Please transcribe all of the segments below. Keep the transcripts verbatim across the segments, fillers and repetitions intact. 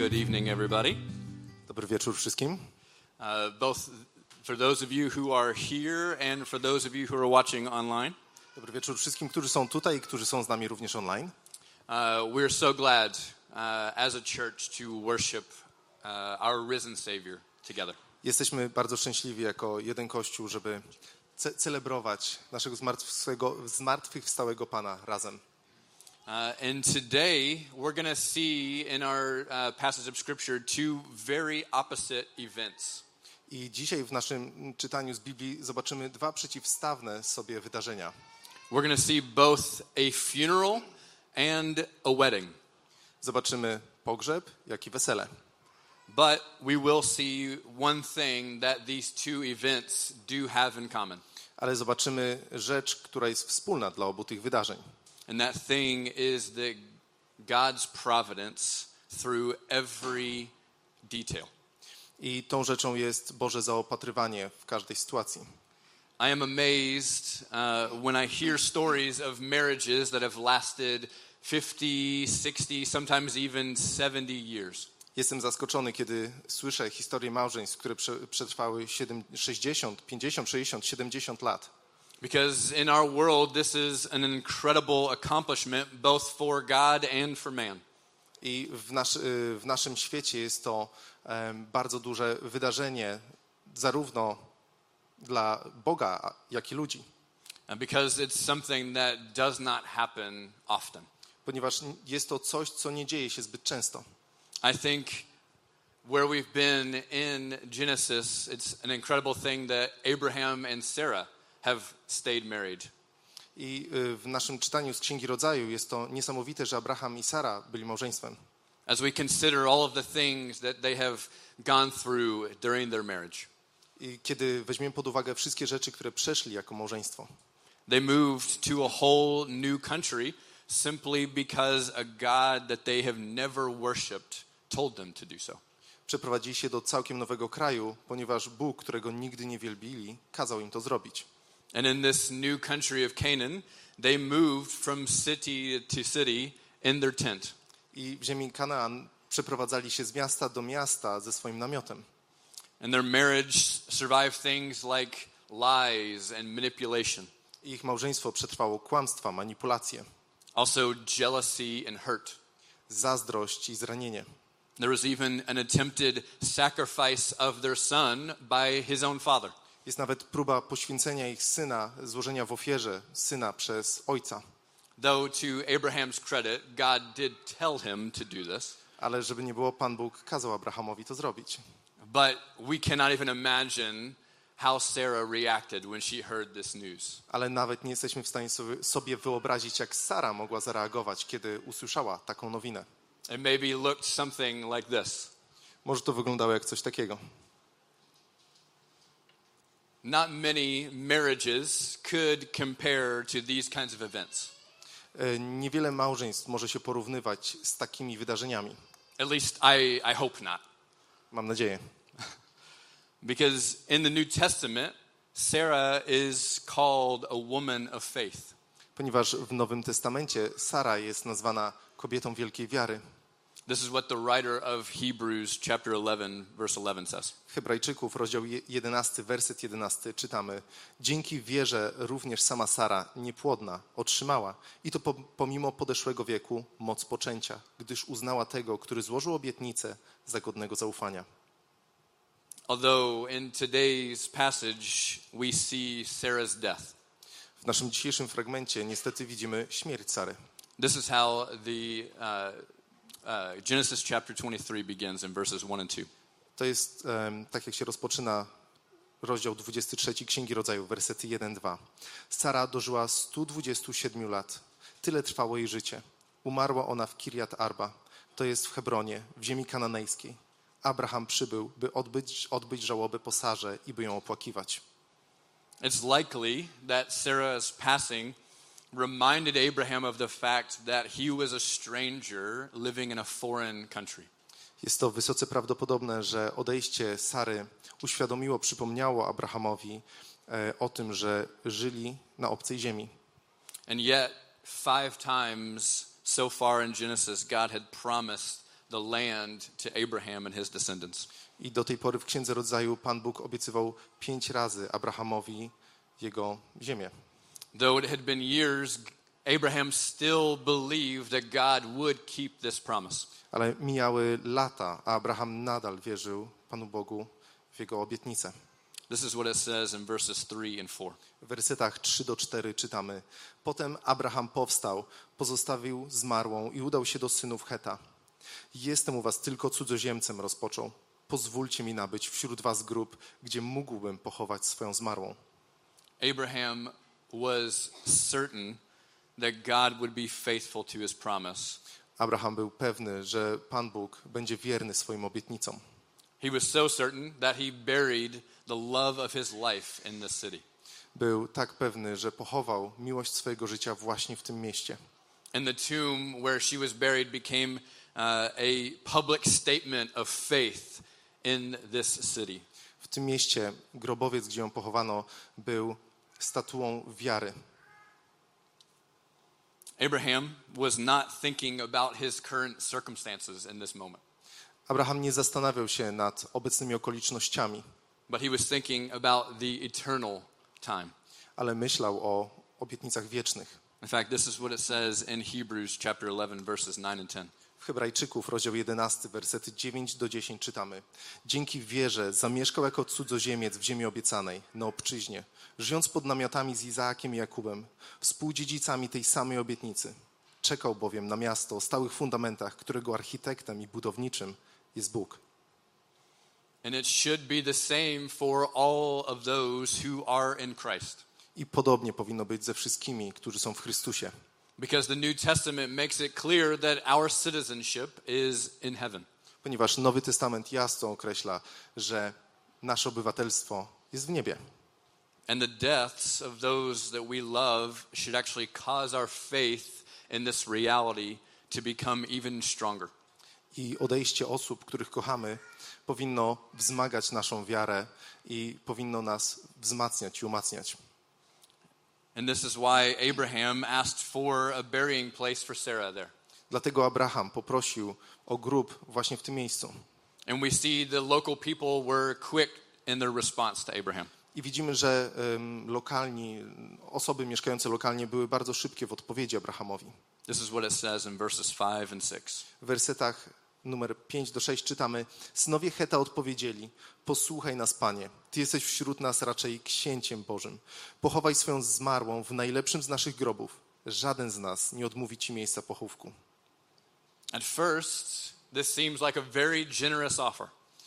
Good evening, everybody. Dobry wieczór wszystkim. Uh, both for those of you who are here and for those of you who are watching online. Dobry wieczór wszystkim, którzy są tutaj i którzy są z nami również online. Uh, we're so glad uh, as a church to worship uh, our risen Savior together. Jesteśmy bardzo szczęśliwi jako jeden Kościół, żeby ce- celebrować naszego zmartwychwstałego, zmartwychwstałego Pana razem. Uh, and today we're going to see in our uh, passage of Scripture two very opposite events. I dzisiaj w naszym czytaniu z Biblii zobaczymy dwa przeciwstawne sobie wydarzenia. We're going to see both a funeral and a wedding. Zobaczymy pogrzeb, jak i wesele. But we will see one thing that these two events do have in common. Ale zobaczymy rzecz, która jest wspólna dla obu tych wydarzeń. And that thing is that God's providence through every detail. I tą rzeczą jest Boże zaopatrywanie w każdej sytuacji. I am amazed uh, when I hear stories of marriages that have lasted fifty, sixty, sometimes even seventy years. Jestem zaskoczony, kiedy słyszę historie małżeństw, które przetrwały sześćdziesiąt, pięćdziesiąt, sześćdziesiąt, siedemdziesiąt lat. Because in our world this is an incredible accomplishment both for God and for man. I w, nasz, w naszym świecie jest to um, bardzo duże wydarzenie zarówno dla Boga, jak i ludzi. Because it's something that does not happen often. Ponieważ jest to coś, co nie dzieje się zbyt często. I think where we've been in Genesis, it's an incredible thing that Abraham and Sarah have stayed married. I w naszym czytaniu z Księgi Rodzaju jest to niesamowite, że Abraham i Sara byli małżeństwem. As we consider all of the things that they have gone through during their marriage. I kiedy weźmiemy pod uwagę wszystkie rzeczy, które przeszli jako małżeństwo. They moved to a whole new country simply because a God that they have never worshipped told them to do so. Przeprowadzili się do całkiem nowego kraju, ponieważ Bóg, którego nigdy nie wielbili, kazał im to zrobić. And in this new country of Canaan, they moved from city to city in their tent. I w ziemi Kanaan przeprowadzali się z miasta do miasta ze swoim namiotem. And their marriage survived things like lies and manipulation. I ich małżeństwo przetrwało kłamstwa, manipulacje. Also jealousy and hurt. Zazdrość i zranienie. There was even an attempted sacrifice of their son by his own father. Jest nawet próba poświęcenia ich syna, złożenia w ofierze syna przez ojca. Though to Abraham's credit, God did tell him to do this. Ale żeby nie było, Pan Bóg kazał Abrahamowi to zrobić. But we cannot even imagine how Sarah reacted when she heard this news. Ale nawet nie jesteśmy w stanie sobie, sobie wyobrazić, jak Sara mogła zareagować, kiedy usłyszała taką nowinę. It maybe looked something like this. Może to wyglądało jak coś takiego. Not many marriages could compare to these kinds of events. Niewiele małżeństw może się porównywać z takimi wydarzeniami. At least I, I hope not. Mam nadzieję. Because in the New Testament, Sarah is called a woman of faith. Ponieważ w Nowym Testamencie Sara jest nazwana kobietą wielkiej wiary. This is what the writer of Hebrews chapter eleven verse eleven says. Hebrajczyków, rozdział jedenasty, werset jedenasty czytamy: dzięki wierze również sama Sara, niepłodna, otrzymała, i to pomimo podeszłego wieku, moc poczęcia, gdyż uznała tego, który złożył obietnicę, za godnego zaufania. Although in today's passage we see Sarah's death. W naszym dzisiejszym fragmencie niestety widzimy śmierć Sary. This is how the uh, uh, Genesis chapter twenty-three begins in verses one and two. To jest um, tak, jak się rozpoczyna rozdział dwudziesty trzeci Księgi Rodzaju, wersety jeden, dwa. Sara dożyła stu dwudziestu siedmiu lat. Tyle trwało jej życie. Umarła ona w Kirjat Arba. To jest w Hebronie, w ziemi kananejskiej. Abraham przybył, by odbyć, odbyć żałobę po Sarze i by ją opłakiwać. It's likely that Sarah's passing reminded Abraham of the fact that he was a stranger living in a foreign country. Jest to wysoce prawdopodobne, że odejście Sary uświadomiło, przypomniało Abrahamowi e, o tym, że żyli na obcej ziemi. And yet, five times so far in Genesis, God had promised the land to Abraham and his descendants. I do tej pory w Księdze Rodzaju Pan Bóg obiecywał pięć razy Abrahamowi jego ziemię. Though it had been years, Abraham still believed that God would keep this promise. Ale mijały lata, a Abraham nadal wierzył Panu Bogu w jego obietnicę. This is what it says in verses three and four. W wersetach trzy do czterech czytamy: Potem Abraham powstał, pozostawił zmarłą i udał się do synów Heta. Jestem u was tylko cudzoziemcem, rozpoczął. Pozwólcie mi nabyć wśród was grób, gdzie mógłbym pochować swoją zmarłą. Abraham was certain that God would be faithful to his promise. Abraham był pewny, że Pan Bóg będzie wierny swoim obietnicom. He was so certain that he buried the love of his life in this city. Był tak pewny, że pochował miłość swojego życia właśnie w tym mieście. And the tomb where she was buried became uh, a public statement of faith in this city. W tym mieście grobowiec, gdzie ją pochowano, był statuą wiary. Abraham was not thinking about his current circumstances in this moment. Abraham nie zastanawiał się nad obecnymi okolicznościami, But he was thinking about the eternal time. ale myślał o obietnicach wiecznych. In fact, this is what it says in Hebrews chapter eleven, verses nine and ten. W Hebrajczyków, rozdział jedenasty, wersety dziewięć do dziesięciu czytamy: Dzięki wierze zamieszkał jako cudzoziemiec w ziemi obiecanej, na obczyźnie, żyjąc pod namiotami z Izaakiem i Jakubem, współdziedzicami tej samej obietnicy. Czekał bowiem na miasto o stałych fundamentach, którego architektem i budowniczym jest Bóg. And it should be the same for all of those who are in Christ. I podobnie powinno być ze wszystkimi, którzy są w Chrystusie. Because the New Testament makes it clear that our citizenship is in heaven. Ponieważ Nowy Testament jasno określa, że nasze obywatelstwo jest w niebie. And the deaths of those that we love should actually cause our faith in this reality to become even stronger. I odejście osób, których kochamy, powinno wzmagać naszą wiarę i powinno nas wzmacniać i umacniać. And this is why Abraham asked for a burying place for Sarah there. Dlatego Abraham poprosił o grób właśnie w tym miejscu. And we see the local people were quick in their response to Abraham. I widzimy, że um, lokalni, osoby mieszkające lokalnie były bardzo szybkie w odpowiedzi Abrahamowi. This is what it says in verses five and six. W wersetach numer pięć do sześciu czytamy: Synowie Heta odpowiedzieli: Posłuchaj nas, Panie, Ty jesteś wśród nas raczej księciem Bożym. Pochowaj swoją zmarłą w najlepszym z naszych grobów. Żaden z nas nie odmówi Ci miejsca pochówku. At first, this seems like a very generous offer.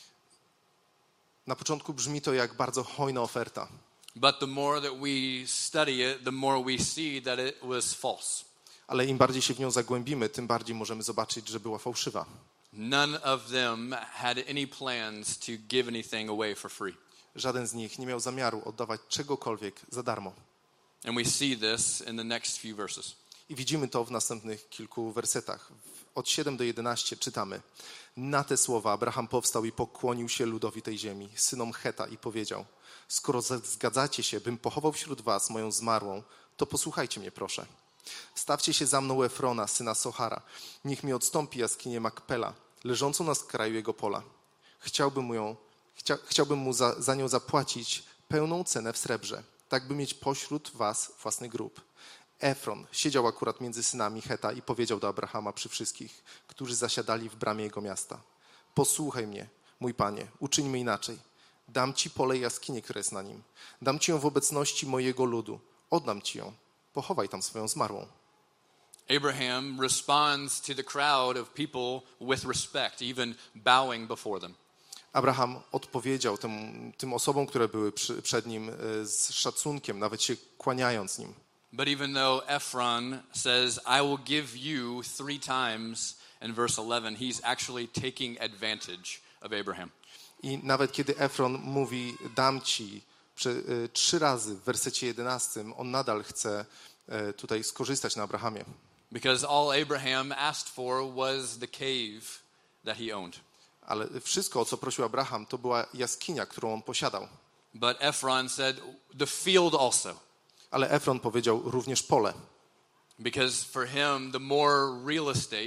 Na początku brzmi to jak bardzo hojna oferta. But the more that we study it, the more we see that it was false. Ale im bardziej się w nią zagłębimy, tym bardziej możemy zobaczyć, że była fałszywa. None of them had any plans to give anything away for free. Żaden z nich nie miał zamiaru oddawać czegokolwiek za darmo. And we see this in the next few verses. I widzimy to w następnych kilku wersetach. Od siódmego do jedenastego czytamy: Na te słowa Abraham powstał i pokłonił się ludowi tej ziemi, synom Heta, i powiedział: Skoro zgadzacie się, bym pochował wśród was moją zmarłą, to posłuchajcie mnie, proszę. Stawcie się za mną Efrona, syna Sohara. Niech mi odstąpi jaskinię Makpela, leżącą na skraju jego pola. Chciałbym mu, ją, chcia, chciałbym mu za, za nią zapłacić pełną cenę w srebrze, tak by mieć pośród was własny grób. Efron siedział akurat między synami Heta i powiedział do Abrahama przy wszystkich, którzy zasiadali w bramie jego miasta: Posłuchaj mnie, mój panie, uczyńmy inaczej. Dam ci pole i jaskinię, które jest na nim. Dam ci ją w obecności mojego ludu. Oddam ci ją. Pochowaj tam swoją zmarłą. Abraham responds to the crowd of people with respect, even bowing before them. Abraham odpowiedział tym, tym osobom, które były przy, przed nim, z szacunkiem, nawet się kłaniając nim. But even though Ephron says, I will give you three times in verse eleven, he's actually taking advantage of Abraham. I nawet kiedy Efron mówi: dam ci przy, y, trzy razy w wersecie jedenastym, on nadal chce y, tutaj skorzystać na Abrahamie. Because all Abraham asked for was the cave that he owned. Ale wszystko, o co prosił Abraham, to była jaskinia, którą on posiadał. But Ephron said, the field also. Ale Efron powiedział również pole. Because for him, the more real estate,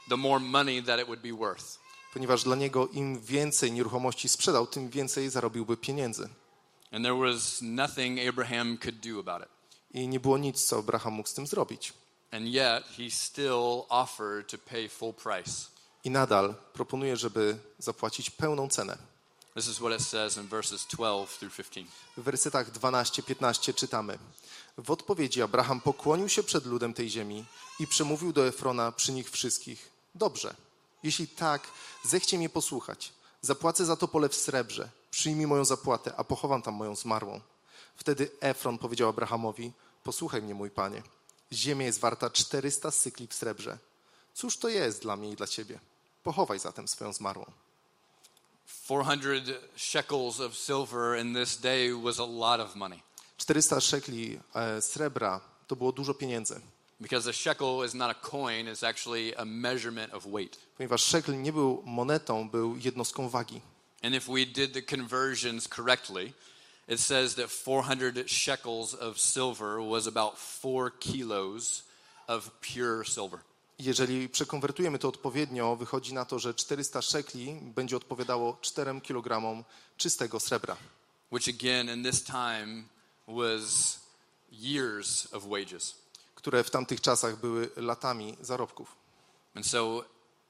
the more money that it would be worth. Ponieważ dla niego im więcej nieruchomości sprzedał, tym więcej zarobiłby pieniędzy. And there was nothing Abraham could do about it. I nie było nic, co Abraham mógł z tym zrobić. And yet he still offered to pay full price. I nadal proponuje, żeby zapłacić pełną cenę. This is what it says in verses twelve through fifteen. W wersetach dwanaście piętnaście czytamy: W odpowiedzi Abraham pokłonił się przed ludem tej ziemi i przemówił do Efrona przy nich wszystkich: Dobrze, jeśli tak, zechcie mnie posłuchać. Zapłacę za to pole w srebrze. Przyjmij moją zapłatę, a pochowam tam moją zmarłą. Wtedy Efron powiedział Abrahamowi: Posłuchaj mnie, mój panie. Ziemia jest warta czterysta sykli w srebrze. Cóż to jest dla mnie i dla ciebie? Pochowaj zatem swoją zmarłą. four hundred shekels of silver in this day was a lot of money. czterysta szekli e, srebra to było dużo pieniędzy. Because a shekel is not a coin, it's actually a measurement of weight. Ponieważ szekl nie był monetą, był jednostką wagi. And if we did the conversions correctly, it says that four hundred shekels of silver was about four kilos of pure silver. Jeżeli przekonwertujemy to odpowiednio, wychodzi na to, że czterysta szekli będzie odpowiadało czterem kilogramom czystego srebra. Which again in this time was years of wages. Które w tamtych czasach były latami zarobków. And so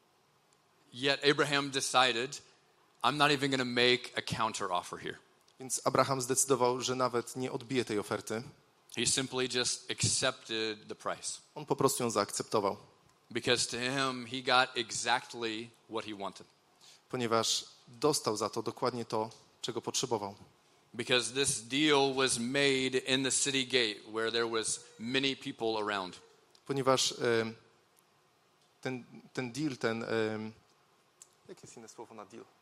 yet Abraham decided, I'm not even going to make a counter offer here. Więc Abraham zdecydował, że nawet nie odbije tej oferty. He simply just accepted the price. On po prostu ją zaakceptował. Because to him he got exactly what he wanted. Ponieważ dostał za to dokładnie to, czego potrzebował. Because this deal was made in the city gate where there was many people around. Ponieważ e, ten, ten deal, ten... E, jakie jest inne słowo na deal?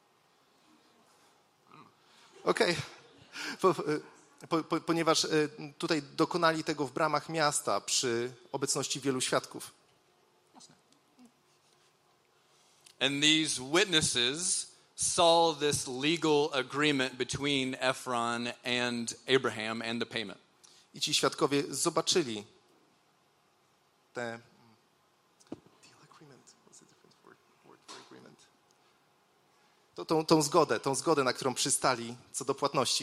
Okej. Okay. Po, po, po, ponieważ e, tutaj dokonali tego w bramach miasta przy obecności wielu świadków. And these witnesses saw this legal agreement between Ephron and Abraham and the payment. I ci świadkowie zobaczyli te deal agreement. What's the different word, word for agreement? To, tą, tą zgodę, tą zgodę, na którą przystali co do płatności.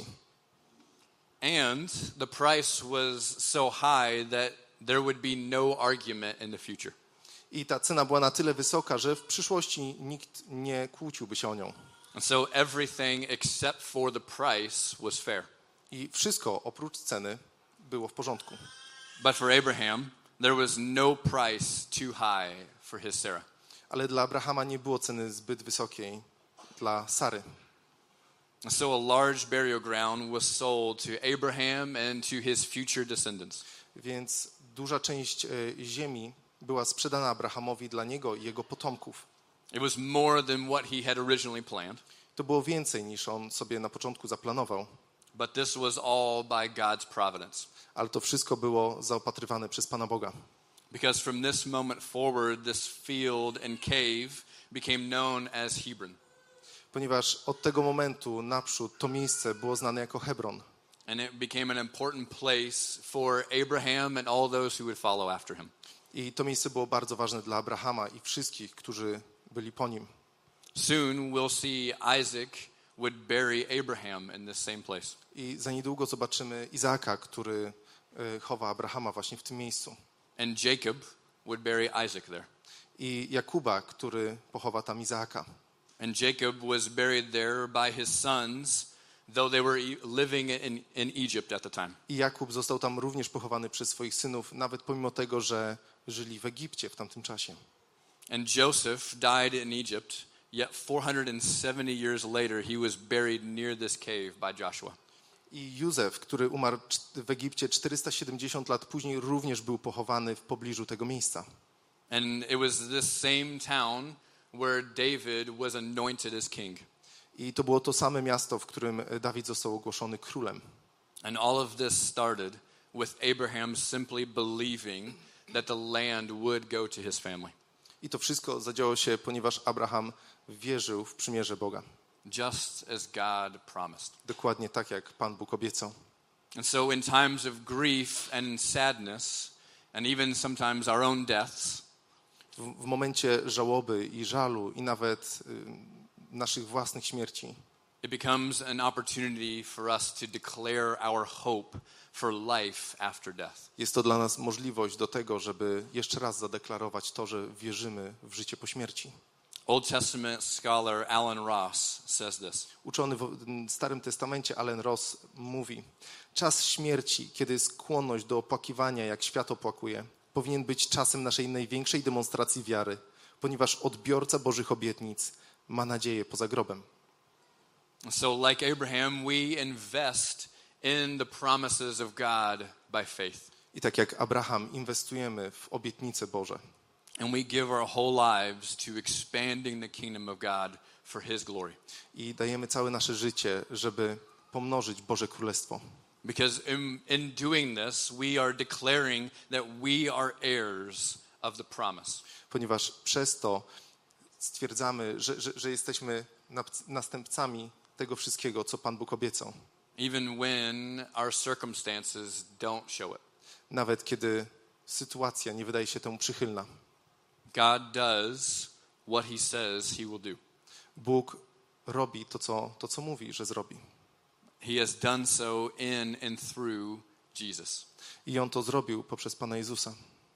And the price was so high that there would be no argument in the future. I ta cena była na tyle wysoka, że w przyszłości nikt nie kłóciłby się o nią. And so everything except for the price was fair. I wszystko oprócz ceny było w porządku. But for Abraham, there was no price too high for his Sarah. Ale dla Abrahama nie było ceny zbyt wysokiej dla Sary. And so a large burial ground was sold to Abraham and to his future descendants. Więc duża część e, ziemi była sprzedana Abrahamowi dla niego i jego potomków. It was more than what he had originally planned. To było więcej niż on sobie na początku zaplanował. But this was all by God's providence. Ale to wszystko było zaopatrywane przez Pana Boga. Because from this moment forward, this field and cave became known as Hebron. Ponieważ od tego momentu naprzód to miejsce było znane jako Hebron. And it became an important place for Abraham and all those who would follow after him. I to miejsce było bardzo ważne dla Abrahama i wszystkich, którzy byli po nim. Soon we'll see Isaac would bury Abraham in this same place. I za niedługo zobaczymy Izaaka, który chowa Abrahama właśnie w tym miejscu. And Jacob would bury Isaac there. I Jakuba, który pochowa tam Izaaka. And Jacob was buried there by his sons, though they were living in, in Egypt at the time. I Jakub został tam również pochowany przez swoich synów, nawet pomimo tego, że żyli w Egipcie w tamtym czasie. And Joseph died in Egypt, yet four hundred seventy years later he was buried near this cave by Joshua. I Józef, który umarł w Egipcie czterysta siedemdziesiąt lat później, również był pochowany w pobliżu tego miejsca. And it was this same town where David was anointed as king. I to było to same miasto, w którym Dawid został ogłoszony królem. And all of this started with Abraham simply believing that the land would go to his family. I to wszystko zadziało się, ponieważ Abraham wierzył w przymierze Boga. Just as God promised. Dokładnie tak, jak Pan Bóg obiecał. And so in times of grief and sadness, and even sometimes our own deaths, w, w momencie żałoby i żalu i nawet y, naszych własnych śmierci. It becomes an opportunity for us to declare our hope for life after death. Jest to dla nas możliwość do tego, żeby jeszcze raz zadeklarować to, że wierzymy w życie po śmierci. Old Testament scholar Alan Ross says this. Uczony w Starym Testamencie Alan Ross mówi: czas śmierci, kiedy skłonność do opłakiwania, jak świat opłakuje, powinien być czasem naszej największej demonstracji wiary, ponieważ odbiorca Bożych obietnic ma nadzieję poza grobem. So like Abraham, we invest in the promises of God by faith. I tak jak Abraham, inwestujemy w obietnice Boże. And we give our whole lives to expanding the kingdom of God for His glory. I dajemy całe nasze życie, żeby pomnożyć Boże Królestwo. Because in, in doing this, we are declaring that we are heirs of the promise. Ponieważ przez to stwierdzamy, że, że, że jesteśmy następcami tego wszystkiego, co Pan Bóg obiecał. Even when our circumstances don't show it. Nawet kiedy sytuacja nie wydaje się temu przychylna. God does what He says He will do. Bóg robi to, co, to, co mówi, że zrobi. He has done so in and through Jesus. I On to zrobił poprzez Pana Jezusa.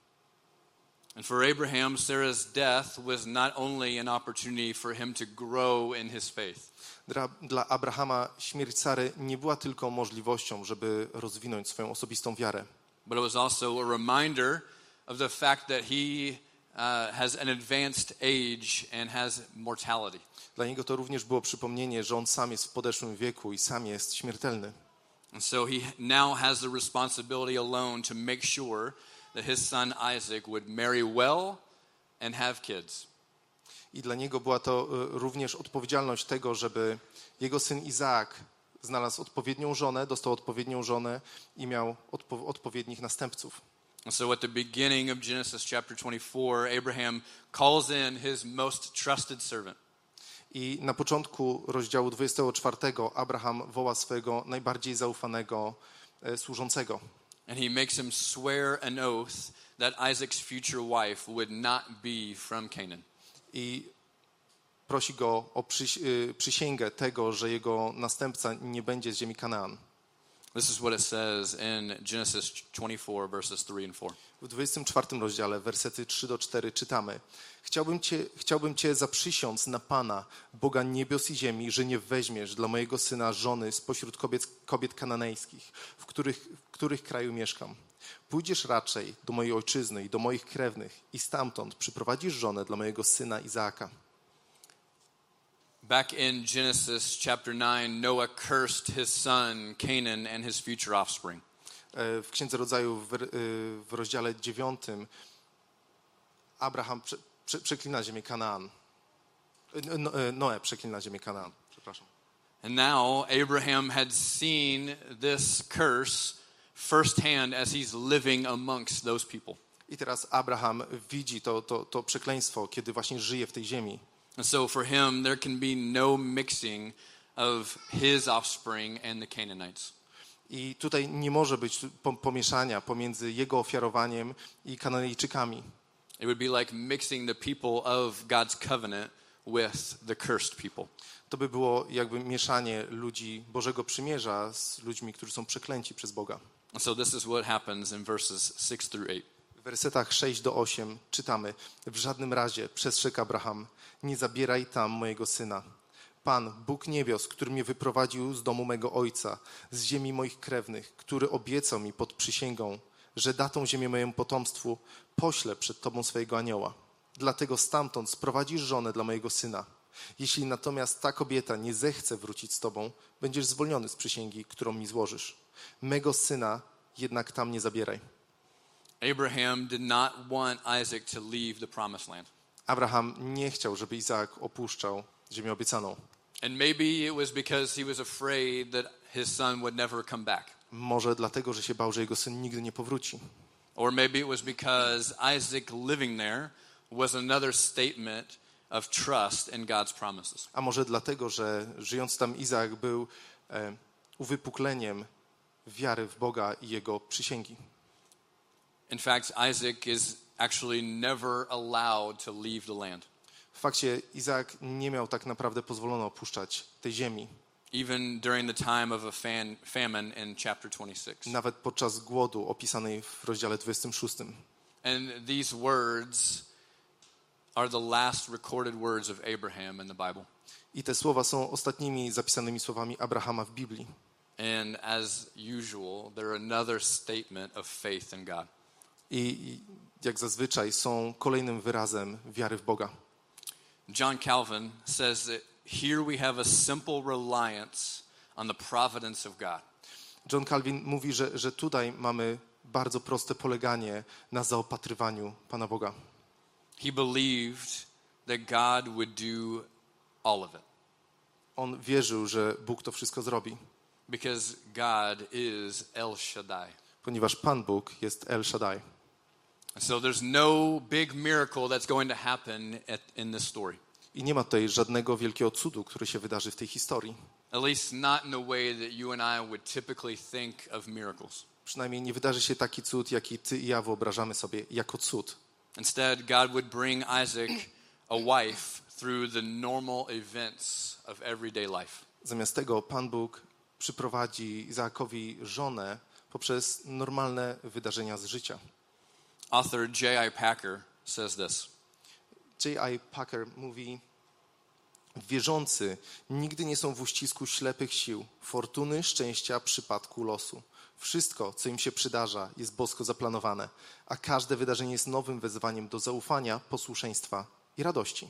And for Abraham, Sarah's death was not only an opportunity for him to grow in his faith. Dla, dla Abrahama śmierć Sary nie była tylko możliwością, żeby rozwinąć swoją osobistą wiarę. But it was also a reminder of the fact that he uh, has an advanced age and has mortality. Dla niego to również było przypomnienie, że on sam jest w podeszłym wieku i sam jest śmiertelny. And so he now has the responsibility alone to make sure that his son Isaac would marry well and have kids. I dla niego była to również odpowiedzialność tego, żeby jego syn Izaak znalazł odpowiednią żonę, dostał odpowiednią żonę i miał odpo- odpowiednich następców. And so at the beginning of Genesis chapter twenty-four, Abraham calls in his most trusted servant. I na początku rozdziału dwudziestego czwartego Abraham woła swojego najbardziej zaufanego e, służącego. And he makes him swear an oath that Isaac's future wife would not be from Canaan. I prosi go o przyś- y, przysięgę tego, że jego następca nie będzie z ziemi Kanaan. This is what it says in Genesis twenty-four, verses three and four. W dwudziestym czwartym rozdziale, wersety trzy do czterech czytamy: Chciałbym cię, chciałbym cię zaprzysiąc na Pana, Boga niebios i ziemi, że nie weźmiesz dla mojego syna żony spośród kobiet, kobiet kananejskich, w których, w których kraju mieszkam. Pójdziesz raczej do mojej ojczyzny i do moich krewnych i stamtąd przyprowadzisz żonę dla mojego syna Izaaka. Back in Genesis chapter nine, Noah cursed his son Canaan and his future offspring. W Księdze Rodzaju w, w rozdziale dziewiątym Abraham prze, prze, przeklina ziemię Kanaan. No, Noe przeklina ziemię Kanaan. Przepraszam. And now Abraham had seen this curse firsthand as he's living amongst those people. I teraz Abraham widzi to, to, to przekleństwo, kiedy właśnie żyje w tej ziemi. And so for him, there can be no mixing of his offspring and the Canaanites. I tutaj nie może być pomieszania pomiędzy jego ofiarowaniem i Kananejczykami. It would be like mixing the people of God's covenant with the cursed people. To by było jakby mieszanie ludzi Bożego Przymierza z ludźmi, którzy są przeklęci przez Boga. And so this is what happens in verses six through eight. W wersetach sześć do ośmiu czytamy: W żadnym razie, przestrzegł Abraham, nie zabieraj tam mojego syna. Pan, Bóg niebios, który mnie wyprowadził z domu mego ojca, z ziemi moich krewnych, który obiecał mi pod przysięgą, że da tą ziemię mojemu potomstwu, pośle przed tobą swojego anioła. Dlatego stamtąd sprowadzisz żonę dla mojego syna. Jeśli natomiast ta kobieta nie zechce wrócić z tobą, będziesz zwolniony z przysięgi, którą mi złożysz. Mego syna jednak tam nie zabieraj. Abraham did not want Isaac to leave the promised land. Abraham nie chciał, żeby Izaak opuszczał ziemię obiecaną. And maybe it was because he was afraid that his son would never come back. Może dlatego, że się bał, że jego syn nigdy nie powróci. Or maybe it was because Isaac living there was another statement of trust in God's promises. A może dlatego, że żyjąc tam Izaak był e, uwypukleniem wiary w Boga i Jego przysięgi. In fact, Isaac is actually never allowed to leave the land. W fakcie Izaak nie miał tak naprawdę pozwolono opuszczać tej ziemi. Even during the time of a fan, famine in chapter twenty-six. Nawet podczas głodu opisanej w rozdziale dwudziestym szóstym. And these words are the last recorded words of Abraham in the Bible. I te słowa są ostatnimi zapisanymi słowami Abrahama w Biblii. And as usual, they're another statement of faith in God. I jak zazwyczaj są kolejnym wyrazem wiary w Boga. John Calvin says that here we have a simple reliance on the providence of God. John Calvin mówi, że, że tutaj mamy bardzo proste poleganie na zaopatrywaniu Pana Boga. He believed that God would do all of it. On wierzył, że Bóg to wszystko zrobi. Because God is El Shaddai. Ponieważ Pan Bóg jest El Shaddai. So there's no big miracle that's going to happen at, in this story. I nie ma tutaj żadnego wielkiego cudu, który się wydarzy w tej historii. At least not in the way that you and I would typically think of miracles. Przynajmniej nie wydarzy się taki cud, jaki ty i ja wyobrażamy sobie jako cud. Instead, God would bring Isaac a wife through the normal events of everyday life. Zamiast tego Pan Bóg przyprowadzi Izaakowi żonę poprzez normalne wydarzenia z życia. Author J I Packer says this. J I Packer mówi: wierzący nigdy nie są w uścisku ślepych sił, fortuny, szczęścia, przypadku, losu. Wszystko, co im się przydarza, jest bosko zaplanowane, a każde wydarzenie jest nowym wezwaniem do zaufania, posłuszeństwa i radości.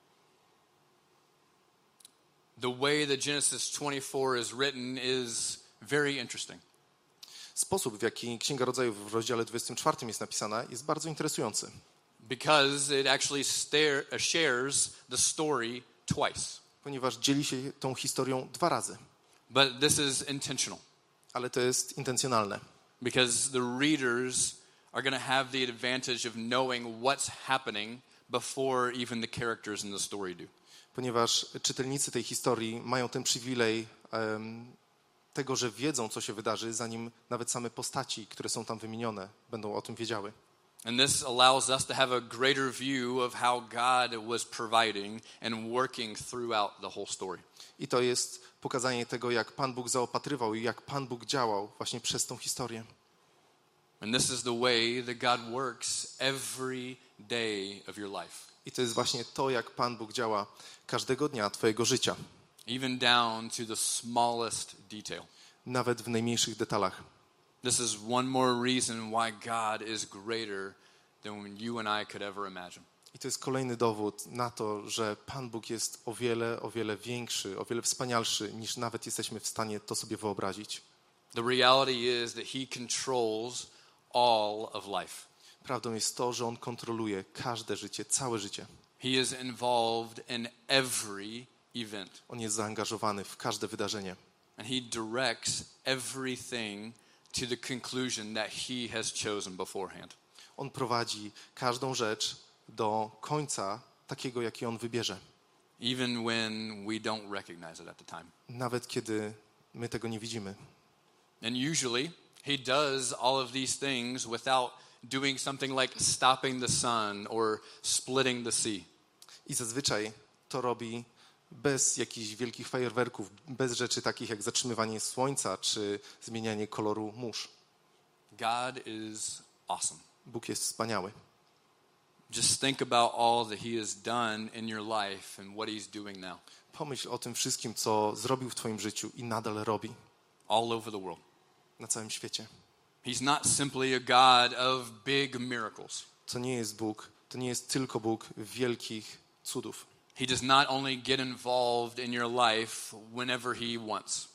The way that Genesis twenty-four is written is very interesting. Sposób, w jaki Księga Rodzajów w rozdziale dwudziestym czwartym jest napisana, jest bardzo interesujący. Because it actually stare, uh, shares the story twice. Ponieważ dzieli się tą historią dwa razy. But this is intentional. Ale to jest intencjonalne. Because the readers are going to have the advantage of knowing what's happening before even the characters in the story do. Ponieważ czytelnicy tej historii mają ten przywilej um, tego, że wiedzą, co się wydarzy, zanim nawet same postaci, które są tam wymienione, będą o tym wiedziały. And this allows us to have a greater view of how God was providing and working throughout the whole story. I to jest pokazanie tego, jak Pan Bóg zaopatrywał i jak Pan Bóg działał właśnie przez tą historię. And this is the way that God works every day of your life. I to jest właśnie to, jak Pan Bóg działa każdego dnia twojego życia. Even down to the smallest detail. Nawet w najmniejszych detalach. This is one more reason why God is greater than you and I could ever imagine. I to jest kolejny dowód na to, że Pan Bóg jest o wiele, o wiele większy, o wiele wspanialszy, niż nawet jesteśmy w stanie to sobie wyobrazić. The reality is that He controls all of life. Prawdą jest to, że On kontroluje każde życie, całe życie. He is involved in every event. On jest zaangażowany w każde wydarzenie. And He directs everything to the conclusion that He has chosen beforehand. On prowadzi każdą rzecz do końca takiego, jaki On wybierze. Even when we don't recognize it at the time. Nawet kiedy my tego nie widzimy. And usually He does all of these things without doing something like stopping the sun or splitting the sea. I zazwyczaj to robi bez jakichś wielkich fajerwerków, bez rzeczy takich jak zatrzymywanie słońca czy zmienianie koloru mórz. God is awesome. Bóg jest wspaniały. Just think about all that He has done in your life and what He's doing now. Pomyśl o tym wszystkim, co zrobił w twoim życiu i nadal robi. All over the world. Na całym świecie. He's not simply a God of big miracles. To nie jest Bóg, to nie jest tylko Bóg wielkich cudów. He does not only get involved in your life whenever He wants.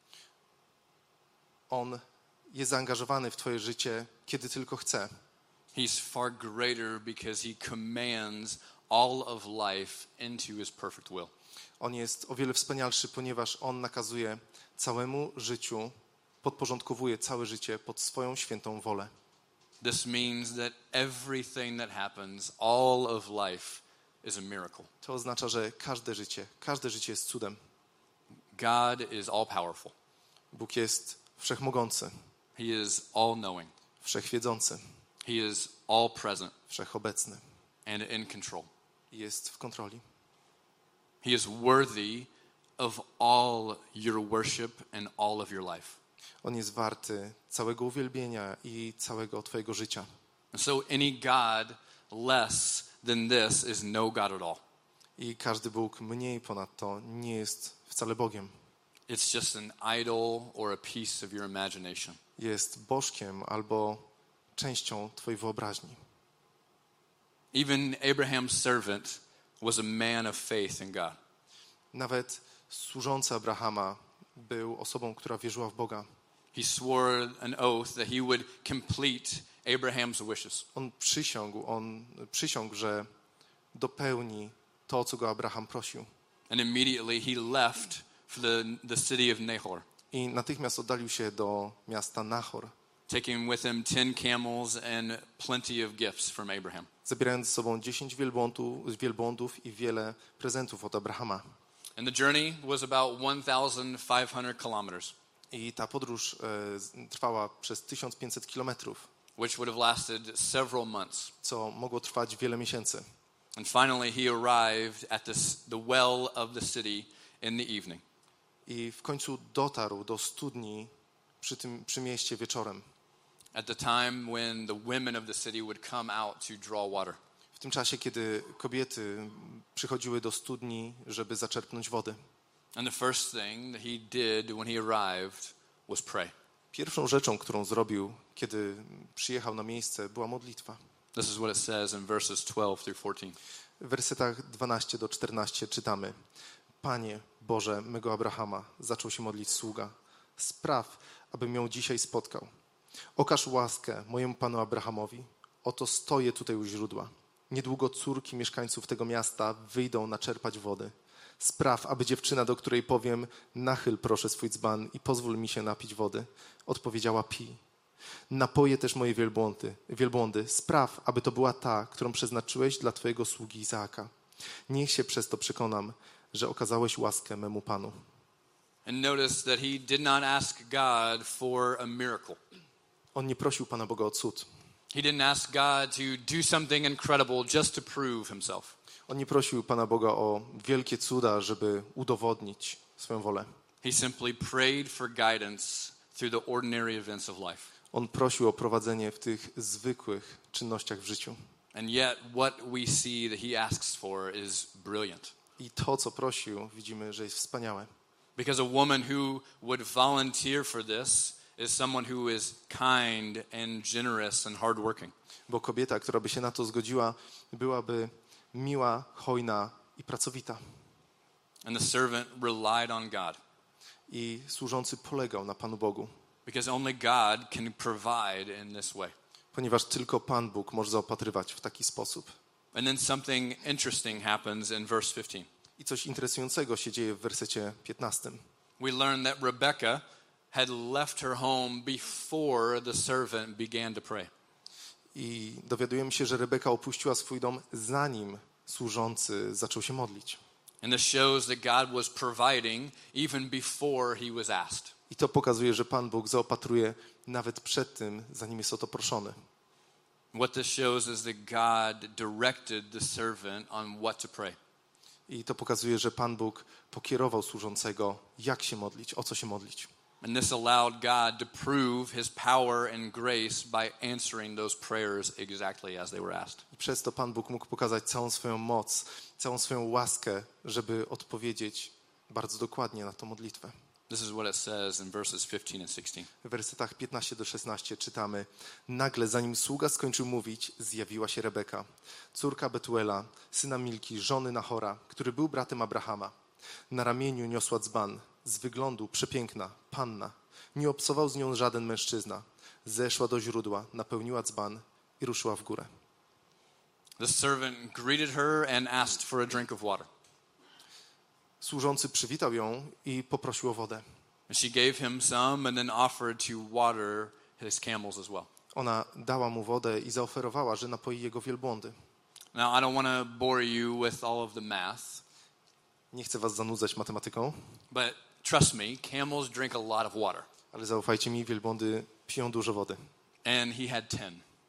On jest zaangażowany w twoje życie, kiedy tylko chce. He's far greater because He commands all of life into His perfect will. On jest o wiele wspanialszy, ponieważ On nakazuje całemu życiu, podporządkowuje całe życie pod swoją świętą wolę. This means that everything that happens, all of life, is a miracle. To oznacza, że każde życie, każde życie jest cudem. God is all powerful. Bóg jest wszechmogący, He is all knowing. wszechwiedzący. He is all present wszechobecny and in control. i jest w kontroli. He is worthy of all your worship and all of your life. On jest warty całego uwielbienia i całego twojego życia. And so any God less than this is no God at all. I każdy Bóg mniej ponad to nie jest wcale Bogiem. It's just an idol or a piece of your imagination. Jest bożkiem albo częścią twojej wyobraźni. Even Abraham's servant was a man of faith in God. Nawet służący Abrahama był osobą, która wierzyła w Boga. He swore an oath that he would complete Abraham's wishes. On przysiągł, on przysiągł, że dopełni to, o co go Abraham prosił. And immediately he left for the, the city of Nahor, I natychmiast oddalił się do miasta Nahor, taking with him ten camels and plenty of gifts from Abraham. zabierając ze sobą dziesięć wielbłądów, wielbłądów i wiele prezentów od Abrahama. And the journey was about one thousand five hundred kilometers, I ta podróż e, trwała przez tysiąc pięćset kilometrów, which would have lasted several months. co mogło trwać wiele miesięcy. And finally he arrived at this, the well of the city in the evening. I w końcu dotarł do studni przy tym przy mieście wieczorem. At the time when the women of the city would come out to draw water. W tym czasie, kiedy kobiety przychodziły do studni, żeby zaczerpnąć wody. And the first thing that he did when he arrived was pray. Pierwszą rzeczą, którą zrobił, kiedy przyjechał na miejsce, była modlitwa. This is what it says in verses twelve through fourteen. W wersetach dwanaście do czternastu czytamy: Panie Boże mego Abrahama, zaczął się modlić sługa, spraw, abym ją dzisiaj spotkał. Okaż łaskę mojemu panu Abrahamowi. Oto stoję tutaj u źródła. Niedługo córki mieszkańców tego miasta wyjdą naczerpać wody. Spraw, aby dziewczyna, do której powiem, nachyl proszę swój dzban i pozwól mi się napić wody, odpowiedziała: pij. Napoję też moje wielbłądy, wielbłądy. Spraw, aby to była ta, którą przeznaczyłeś dla twojego sługi Izaaka. Niech się przez to przekonam, że okazałeś łaskę memu panu. And notice that he did not ask God for a miracle. On nie prosił Pana Boga o cud. He didn't ask God to do something incredible just to prove himself. On nie prosił Pana Boga o wielkie cuda, żeby udowodnić swoją wolę. He simply prayed for guidance through the ordinary events of life. On prosił o prowadzenie w tych zwykłych czynnościach w życiu. And yet what we see that he asks for is brilliant. I to, co prosił, widzimy, że jest wspaniałe. Because a woman who would volunteer for this is someone who is kind and generous and hardworking. Bo kobieta, która by się na to zgodziła, byłaby miła, hojna i pracowita. And the servant relied on God. I służący polegał na Panu Bogu. Because only God can provide in this way. Ponieważ tylko Pan Bóg może zaopatrywać w taki sposób. And then something interesting happens in verse fifteen. I coś interesującego się dzieje w wersecie piętnastym. We learn that Rebekah had left her home before the servant began to pray. I dowiadujemy się, że Rebeka opuściła swój dom, zanim służący zaczął się modlić. And this shows that God was providing even before he was asked. I to pokazuje, że Pan Bóg zaopatruje nawet przed tym, zanim jest o to proszony. What this shows is that God directed the servant on what to pray. I to pokazuje, że Pan Bóg pokierował służącego, jak się modlić, o co się modlić. And this allowed God to prove his power and grace by answering those prayers exactly as they were asked. I przez to Pan Bóg mógł pokazać całą swoją moc, całą swoją łaskę, żeby odpowiedzieć bardzo dokładnie na tę modlitwę. This is what it says in verses fifteen and sixteen. W wersetach piętnaście do szesnastu czytamy: Nagle, zanim sługa skończył mówić, zjawiła się Rebeka, córka Betuela, syna Milki, żony Nahora, który był bratem Abrahama. Na ramieniu niosła dzban, z wyglądu przepiękna, panna. Nie obcował z nią żaden mężczyzna. Zeszła do źródła, napełniła dzban i ruszyła w górę. The servant greeted her and asked for a drink of water. Służący przywitał ją i poprosił o wodę. And she gave him some and then offered to water his camels as well. Ona dała mu wodę i zaoferowała, że napoi jego wielbłądy. Now, I don't want to bore you with all of the math, Nie chcę was zanudzać matematyką, but trust me, camels drink a lot of water. ale zaufajcie mi, wielbłądy piją dużo wody. And he had ten.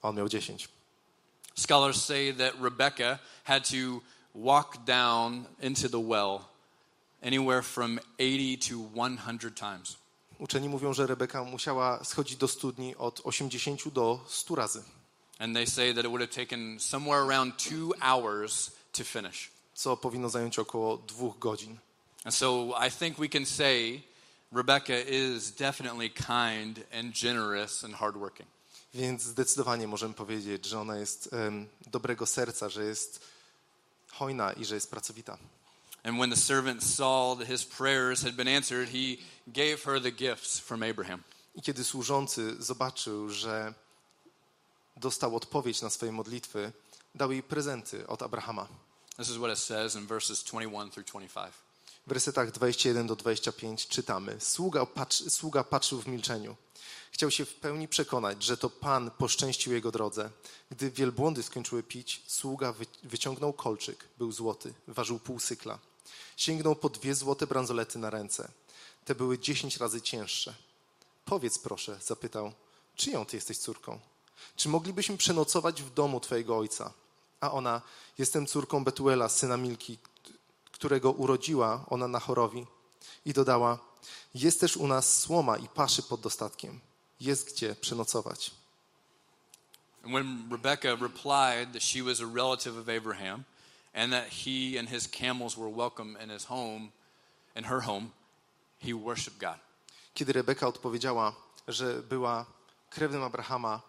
a on miał dziesięć. Scholars say that Rebecca had to walk down into the well anywhere from eighty to one hundred times. Uczeni mówią, że Rebeka musiała schodzić do studni od osiemdziesięciu do stu razy. And they say that it would have taken somewhere around two hours to finish. Co powinno zająć około dwóch godzin. And so I think we can say Rebecca is definitely kind and generous and hardworking. Więc zdecydowanie możemy powiedzieć, że ona jest um, dobrego serca, że jest hojna i że jest pracowita. And when the servant saw that his prayers had been answered, he gave her the gifts from Abraham. I kiedy służący zobaczył, że dostał odpowiedź na swoje modlitwy, dał jej prezenty od Abrahama. This is what it says in verses twenty-one through twenty-five. W wersetach dwudziestym pierwszym do dwudziestego piątego czytamy: Sługa, patrzy, sługa patrzył w milczeniu. Chciał się w pełni przekonać, że to Pan poszczęścił jego drodze. Gdy wielbłądy skończyły pić, sługa wy, wyciągnął kolczyk, był złoty, ważył pół sykla. Sięgnął po dwie złote bransolety na ręce. Te były dziesięć razy cięższe. Powiedz proszę, zapytał, czyją ty jesteś córką? Czy moglibyśmy przenocować w domu twojego ojca? A ona, jestem córką Betuela, syna Milki, którego urodziła ona Nahorowi. I dodała, jest też u nas słoma i paszy pod dostatkiem. Jest gdzie przenocować. And when Rebekah replied that she was a relative of Abraham and that he and his camels were welcome in his home, in her home, he worshiped God. Kiedy Rebeka odpowiedziała, że była krewnym Abrahama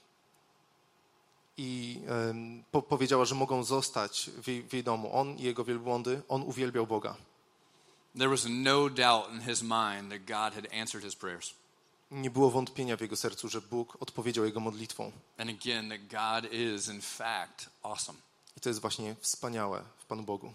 i um, po, powiedziała, że mogą zostać w jej, w jej domu, on i jego wielbłądy, on uwielbiał Boga. There was no doubt in his mind that God had answered his prayers. Nie było wątpienia w jego sercu, że Bóg odpowiedział jego modlitwą. And again, that God is in fact awesome. I to jest właśnie wspaniałe w Panu Bogu.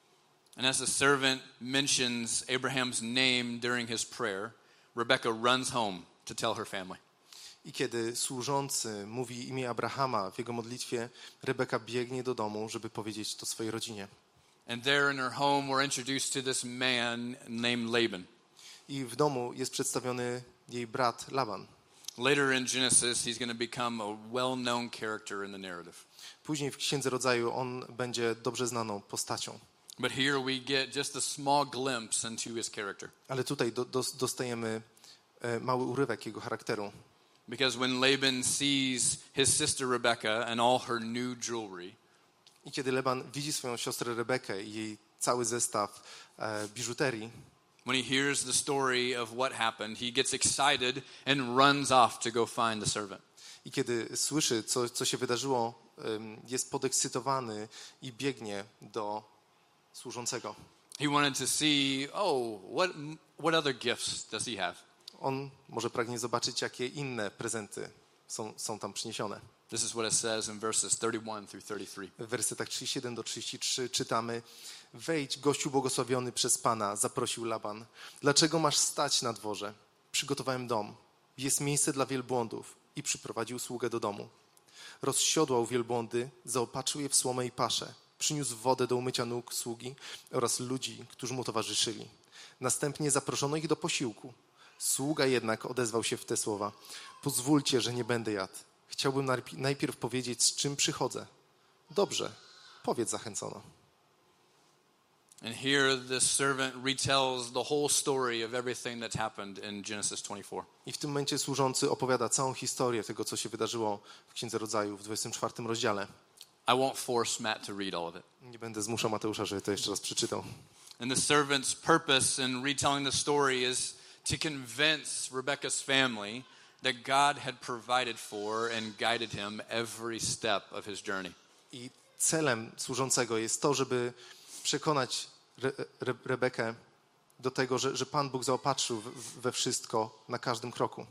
And as the servant mentions Abraham's name during his prayer, Rebekah runs home to tell her family. I kiedy służący mówi imię Abrahama w jego modlitwie, Rebeka biegnie do domu, żeby powiedzieć to swojej rodzinie. And there in her home we're introduced to this man named Laban. I w domu jest przedstawiony jej brat Laban. Later in Genesis, he's going to become a well-known character in the narrative. Później w Księdze Rodzaju on będzie dobrze znaną postacią. But here we get just a small glimpse into his character. Ale tutaj do, do, dostajemy e, mały urywek jego charakteru. Because when Laban sees his sister Rebekah and all her new jewelry, I kiedy Laban widzi swoją siostrę Rebekę i jej cały zestaw e, biżuterii, when he hears the story of what happened, he gets excited and runs off to go find the servant. i kiedy słyszy, co, co się wydarzyło, um, jest podekscytowany i biegnie do służącego. He wanted to see, oh, what what other gifts does he have? On może pragnie zobaczyć, jakie inne prezenty są, są tam przyniesione. This is what it says in verses thirty-one through thirty-three. W wersetach trzydziestym siódmym do trzydziestego trzeciego czytamy: Wejdź, gościu błogosławiony przez Pana, zaprosił Laban. Dlaczego masz stać na dworze? Przygotowałem dom. Jest miejsce dla wielbłądów. I przyprowadził sługę do domu. Rozsiodłał wielbłądy, zaopatrzył je w słomę i paszę. Przyniósł wodę do umycia nóg sługi oraz ludzi, którzy mu towarzyszyli. Następnie zaproszono ich do posiłku. Sługa jednak odezwał się w te słowa: Pozwólcie, że nie będę jadł. Chciałbym najpierw powiedzieć, z czym przychodzę. Dobrze, powiedz, zachęcono. And here the servant retells the whole story of everything that's happened in Genesis twenty-four. I w tym momencie służący opowiada całą historię tego, co się wydarzyło w Księdze Rodzaju w dwudziestym czwartym rozdziale. I won't force Matt to read all of it. Nie będę zmuszał Mateusza, żeby to jeszcze raz przeczytał. And the servant's purpose in retelling the story is to convince Rebekah's family that God had provided for and guided him every step of his journey. I celem służącego jest to, żeby przekonać Re- Re- Rebekę do tego, że, że Pan Bóg zaopatrzył w, we wszystko na każdym kroku.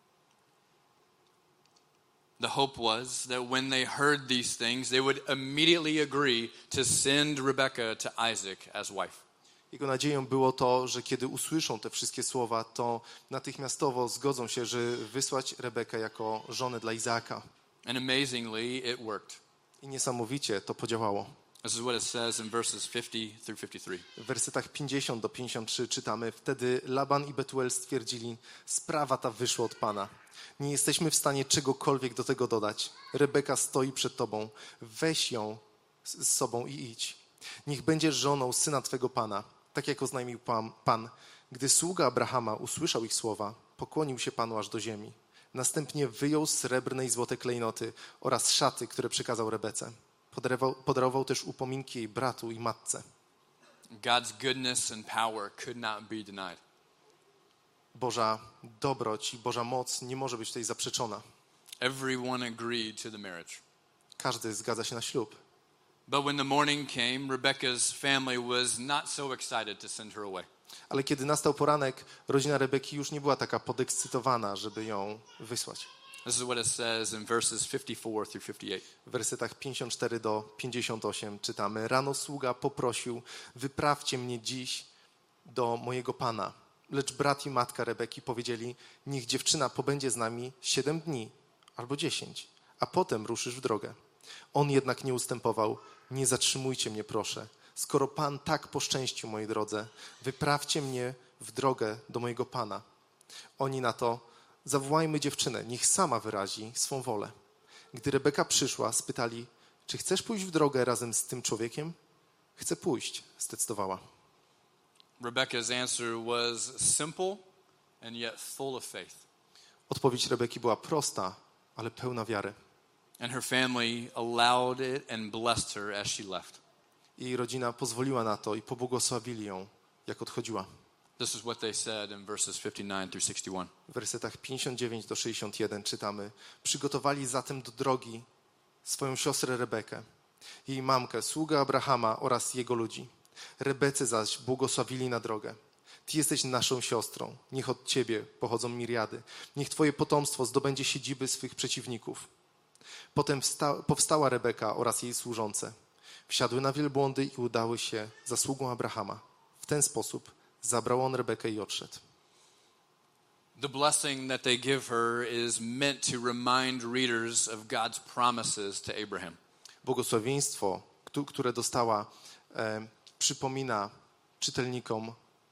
The hope was that when they heard these things, they would immediately agree to send Rebekah to Isaac as wife. Jego nadzieją było to, że kiedy usłyszą te wszystkie słowa, to natychmiastowo zgodzą się, że wysłać Rebekę jako żonę dla Izaaka. And amazingly, it worked. I niesamowicie to podziałało. This is what it says in verses fifty through fifty-three. W wersetach pięćdziesiąt do pięćdziesiąt trzy czytamy: Wtedy Laban i Betuel stwierdzili: sprawa ta wyszła od Pana. Nie jesteśmy w stanie czegokolwiek do tego dodać. Rebeka stoi przed Tobą. Weź ją z sobą i idź. Niech będzie żoną syna Twego Pana, tak jak oznajmił Pan. Pan. Gdy sługa Abrahama usłyszał ich słowa, pokłonił się Panu aż do ziemi. Następnie wyjął srebrne i złote klejnoty oraz szaty, które przekazał Rebece. Podarował, podarował też upominki jej bratu i matce. God's goodness and power could not be denied. Boża dobroć i Boża moc nie może być tutaj zaprzeczona. Everyone agreed to the marriage. Każdy zgadza się na ślub. But when the morning came, Rebecca's family was not so excited to send her away. Ale kiedy nastał poranek, rodzina Rebeki już nie była taka podekscytowana, żeby ją wysłać. This is what it says in verses fifty-four through fifty-eight. W wersetach pięćdziesiąt cztery do pięćdziesiąt osiem czytamy: Rano sługa poprosił: wyprawcie mnie dziś do mojego pana. Lecz brat i matka Rebeki powiedzieli: niech dziewczyna pobędzie z nami siedem dni albo dziesięć, a potem ruszysz w drogę. On jednak nie ustępował: nie zatrzymujcie mnie, proszę. Skoro Pan tak poszczęścił mojej drodze, wyprawcie mnie w drogę do mojego Pana. Oni na to: zawołajmy dziewczynę, niech sama wyrazi swą wolę. Gdy Rebeka przyszła, spytali: czy chcesz pójść w drogę razem z tym człowiekiem? Chcę pójść, zdecydowała. Rebecca's answer was simple and yet full of faith. Odpowiedź Rebeki była prosta, ale pełna wiary. And her family allowed it and blessed her as she left. Jej rodzina pozwoliła na to i pobłogosławili ją, jak odchodziła. This is what they said in verses fifty-nine through sixty-one. W wersetach pięćdziesiąt dziewięć do sześćdziesiąt jeden czytamy: przygotowali zatem do drogi swoją siostrę Rebekę, jej mamkę, sługę Abrahama oraz jego ludzi. Rebece zaś błogosławili na drogę. Ty jesteś naszą siostrą, niech od ciebie pochodzą miriady, niech twoje potomstwo zdobędzie siedziby swych przeciwników. Potem wsta- powstała Rebeka oraz jej służące. Wsiadły na wielbłądy i udały się za sługą Abrahama. W ten sposób zabrał on Rebekę i odszedł. The blessing that they give her is meant to remind readers of God's promises to Abraham. Błogosławieństwo, któ- które dostała, e, przypomina czytelnikom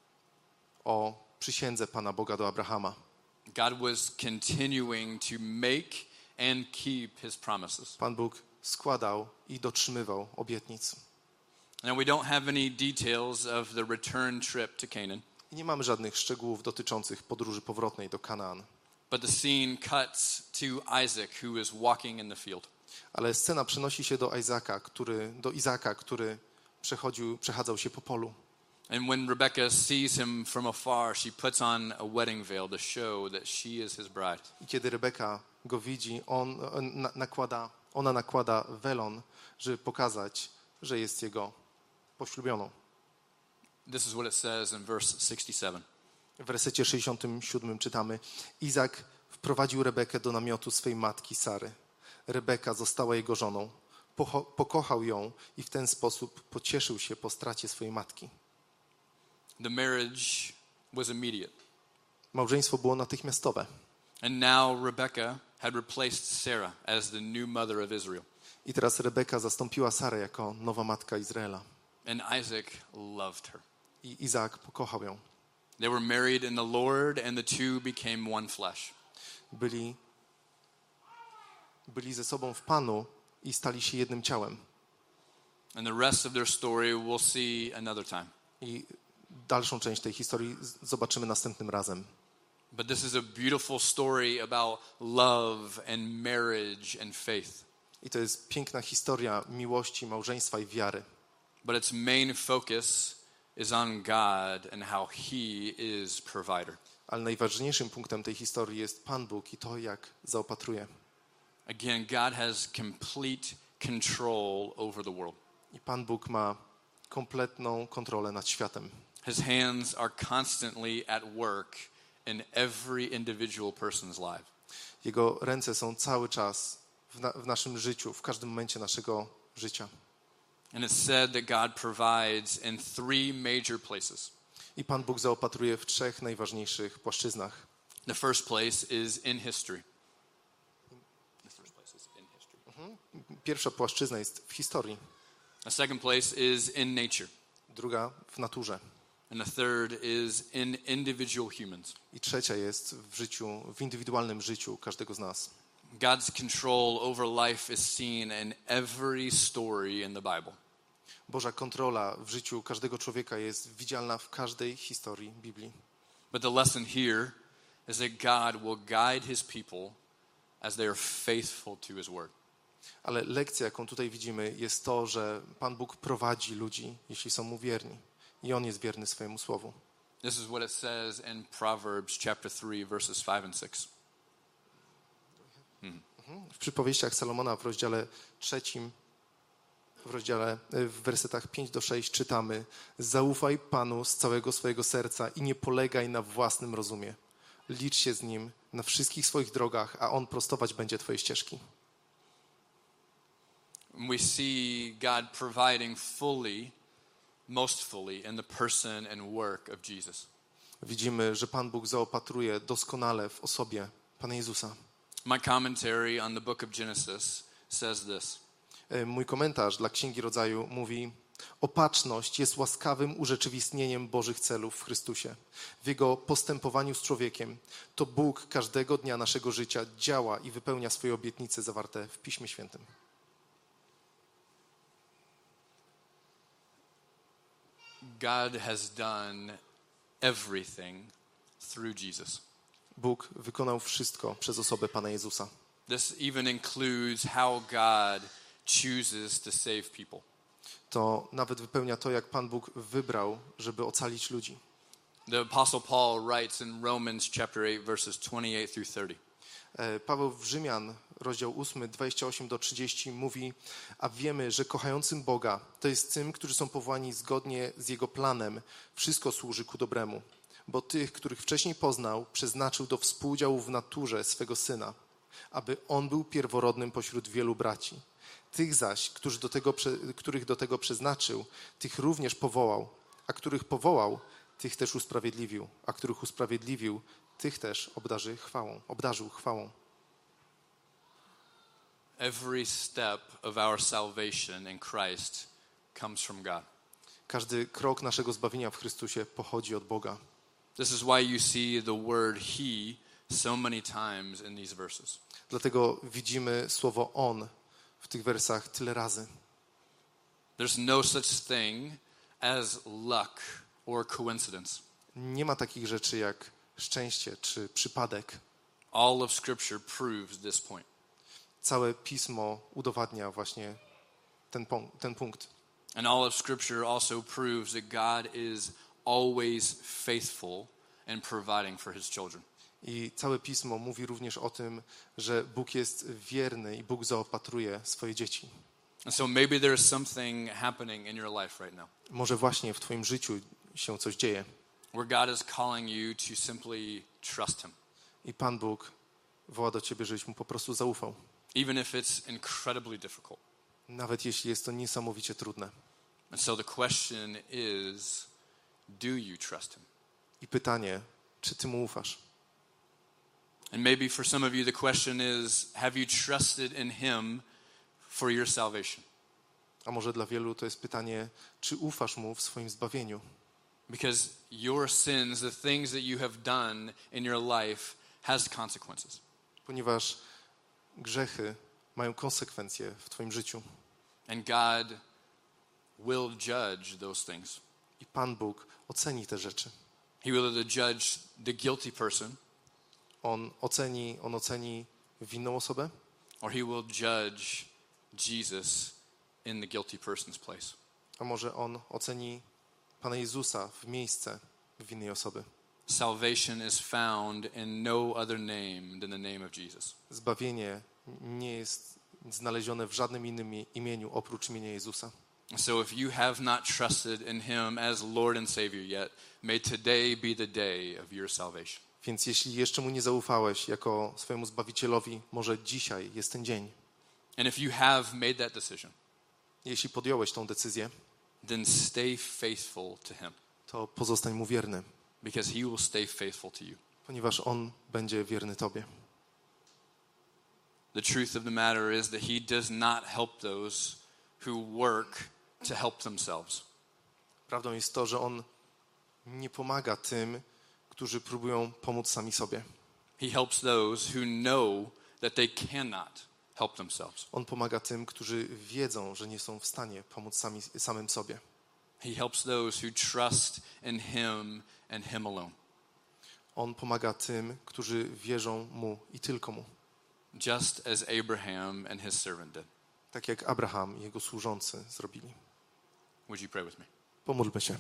o przysiędze Pana Boga do Abrahama. God was continuing to make and keep his promises. Pan Bóg składał i dotrzymywał obietnic. Now we don't have any details of the return trip to Canaan, I nie mamy żadnych szczegółów dotyczących podróży powrotnej do Kanaan. but the scene cuts to Isaac, who is walking in the field. Ale scena przenosi się do Izaka, który, do Izaka, który przechodził, przechadzał się po polu. And when Rebecca sees him from afar, she puts on a wedding veil to show that she is his bride. I kiedy Rebeka go widzi, on, on na, nakłada, ona nakłada welon, żeby pokazać, że jest jego poślubioną. This is what it says in verse sixty-seven. W wersecie sześćdziesiątym siódmym czytamy: Izak wprowadził Rebekę do namiotu swej matki Sary. Rebeka została jego żoną. Pocho- pokochał ją i w ten sposób pocieszył się po stracie swojej matki. The marriage was immediate. Małżeństwo było natychmiastowe. And now Rebecca had replaced Sarah as the new mother of Israel. I teraz Rebeka zastąpiła Sarę jako nowa matka Izraela. And Isaac loved her. I Izaak pokochał ją. They were married in the Lord, and the two became one flesh. Byli, byli ze sobą w Panu i stali się jednym ciałem. And the rest of their story we'll see another time. I dalszą część tej historii z- zobaczymy następnym razem. But this is a beautiful story about love and marriage and faith. I to jest piękna historia miłości, małżeństwa i wiary. But its main focus is on God and how He is provider. Ale najważniejszym punktem tej historii jest Pan Bóg i to, jak zaopatruje. Again, God has complete control over the world. I Pan Bóg ma kompletną kontrolę nad światem. His hands are constantly at work in every individual person's life. Jego ręce są cały czas w, na, w naszym życiu, w każdym momencie naszego życia. And it's said that God provides in three major places. I Pan Bóg zaopatruje w trzech najważniejszych płaszczyznach. The first place is in history. The first place is in history. Pierwsza płaszczyzna jest w historii. A second place is in nature. Druga w naturze. And the third is in individual humans. I trzecia jest w życiu, w indywidualnym życiu każdego z nas. God's control over life is seen in every story in the Bible. Boża kontrola w życiu każdego człowieka jest widzialna w każdej historii Biblii. But the lesson here is that God will guide his people as they are faithful to his word. Ale lekcja, jaką tutaj widzimy, jest to, że Pan Bóg prowadzi ludzi, jeśli są mu wierni. I on jest wierny swojemu słowu. This is what it says in Proverbs chapter three verses five and six. Hmm. W przypowieściach Salomona w rozdziale trzecim, w rozdziale, w wersetach pięć do sześciu czytamy: zaufaj Panu z całego swojego serca i nie polegaj na własnym rozumie. Licz się z Nim na wszystkich swoich drogach, a On prostować będzie twoje ścieżki. We see God providing fully, most fully in the person and work of Jesus. Widzimy, że Pan Bóg zaopatruje doskonale w osobie Pana Jezusa. My commentary on the book of Genesis says this. Mój komentarz dla Księgi Rodzaju mówi: opatrzność jest łaskawym urzeczywistnieniem Bożych celów w Chrystusie. W Jego postępowaniu z człowiekiem to Bóg każdego dnia naszego życia działa i wypełnia swoje obietnice zawarte w Piśmie Świętym. God has done everything through Jesus. Bóg wykonał wszystko przez osobę Pana Jezusa. This even includes how God chooses to save people. To nawet wypełnia to, jak Pan Bóg wybrał, żeby ocalić ludzi. The Apostle Paul writes in Romans chapter eight verses twenty-eight through thirty. Paweł w Rzymian, rozdział ósmy, dwadzieścia osiem do trzydziestu mówi: a wiemy, że kochającym Boga, to jest tym, którzy są powołani zgodnie z Jego planem, wszystko służy ku dobremu. Bo tych, których wcześniej poznał, przeznaczył do współudziału w naturze swego Syna, aby On był pierworodnym pośród wielu braci. Tych zaś, którzy do tego, których do tego przeznaczył, tych również powołał, a których powołał, tych też usprawiedliwił, a których usprawiedliwił, tych też obdarzy chwałą, obdarzył chwałą. Every step of our salvation in Christ comes from God. Każdy krok naszego zbawienia w Chrystusie pochodzi od Boga. This is why you see the word he so many times in these verses. Dlatego widzimy słowo On w tych wersach tyle razy. There's no such thing as luck or coincidence. Nie ma takich rzeczy jak szczęście czy przypadek. All of Scripture proves this point. Całe Pismo udowadnia właśnie ten, ten punkt. And all of Scripture also proves that God is always faithful in providing for his children. I całe Pismo mówi również o tym, że Bóg jest wierny i Bóg zaopatruje swoje dzieci. And so maybe there is something happening in your life right now. Może właśnie w twoim życiu się coś dzieje. Where God is calling you to simply trust him. I Pan Bóg woła do ciebie, żebyś mu po prostu zaufał. Even if it's incredibly difficult. Nawet jeśli jest to niesamowicie trudne. And so the question is, do you trust him? I pytanie, czy ty mu ufasz? And maybe for some of you the question is, have you trusted in him for your salvation? A może dla wielu to jest pytanie, czy ufasz mu w swoim zbawieniu? Because your sins, the things that you have done in your life, has consequences. Ponieważ grzechy mają konsekwencje w twoim życiu. And God will judge those things. I Pan Bóg oceni te rzeczy. He will either judge the guilty person, On oceni, on oceni winną osobę, or he will judge Jesus in the guilty person's place. a może on oceni Pana Jezusa w miejsce winnej osoby. Salvation is found in no other name than the name of Jesus. Zbawienie nie jest znalezione w żadnym innym imieniu oprócz imienia Jezusa. So if you have not trusted in him as Lord and Savior yet, may today be the day of your salvation. Więc jeśli jeszcze mu nie zaufałeś jako swojemu Zbawicielowi, może dzisiaj jest ten dzień. And if you have made that decision, Jeśli podjąłeś tą decyzję, then stay faithful to him, to pozostań mu wierny, because he will stay faithful to you. ponieważ on będzie wierny tobie. The truth of the matter is that he does not help those who work to help themselves. Prawdą jest to, że On nie pomaga tym, którzy próbują pomóc sami sobie. He helps those who know that they cannot help themselves. On pomaga tym, którzy wiedzą, że nie są w stanie pomóc sami, samym sobie. He helps those who trust in him and him alone. On pomaga tym, którzy wierzą Mu i tylko Mu. Just as Abraham and his servant did. Tak jak Abraham i jego służący zrobili. Would you pray with me? Pomódlmy się.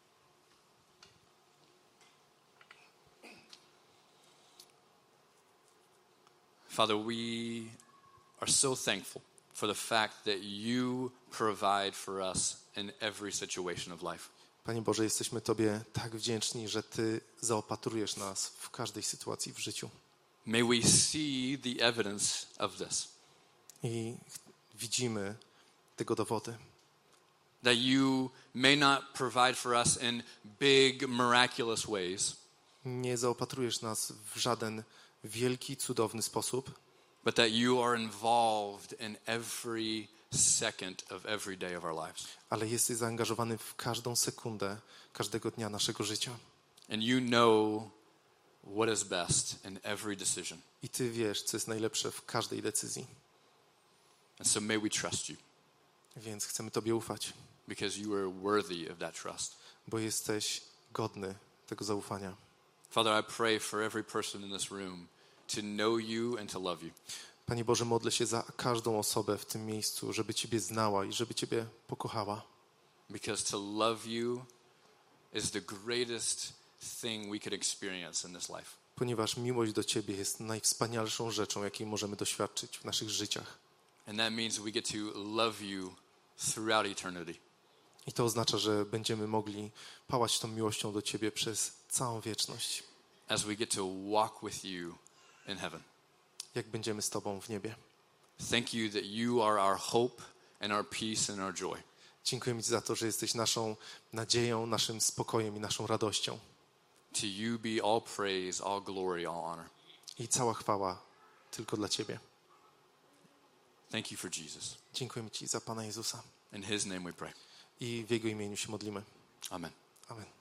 Father, we are so thankful for the fact that you provide for us in every situation of life. Panie Boże, jesteśmy Tobie tak wdzięczni, że Ty zaopatrujesz nas w każdej sytuacji w życiu. May we see the evidence of this. I widzimy tego dowody. That you may not provide for us in big, miraculous ways, Nie zaopatrujesz nas w żaden wielki, cudowny sposób, but that you are involved in every second of every day of our lives. ale jesteś zaangażowany w każdą sekundę, każdego dnia naszego życia. And you know what is best in every decision. I Ty wiesz, co jest najlepsze w każdej decyzji. And so may we trust you, Więc chcemy Tobie ufać, because you are worthy of that trust. bo jesteś godny tego zaufania. Father, I pray for every person in this room to know you and to love you. Panie Boże, modlę się za każdą osobę w tym miejscu, żeby Ciebie znała i żeby Ciebie pokochała. Because to love you is the greatest thing we could experience in this life. Ponieważ miłość do Ciebie jest najwspanialszą rzeczą, jakiej możemy doświadczyć w naszych życiach. And that means we get to love you throughout eternity. I to oznacza, że będziemy mogli pałać tą miłością do Ciebie przez całą wieczność, As we get to walk with you in heaven. jak będziemy z Tobą w niebie. Thank you that you are our hope and our peace and our joy. Dziękujemy Ci za to, że jesteś naszą nadzieją, naszym spokojem i naszą radością. To you be all praise, all glory, all honor. I cała chwała tylko dla Ciebie. Thank you for Jesus. Dziękujemy Ci za Pana Jezusa. In his name we pray. I w Jego imieniu się modlimy. Amen. Amen.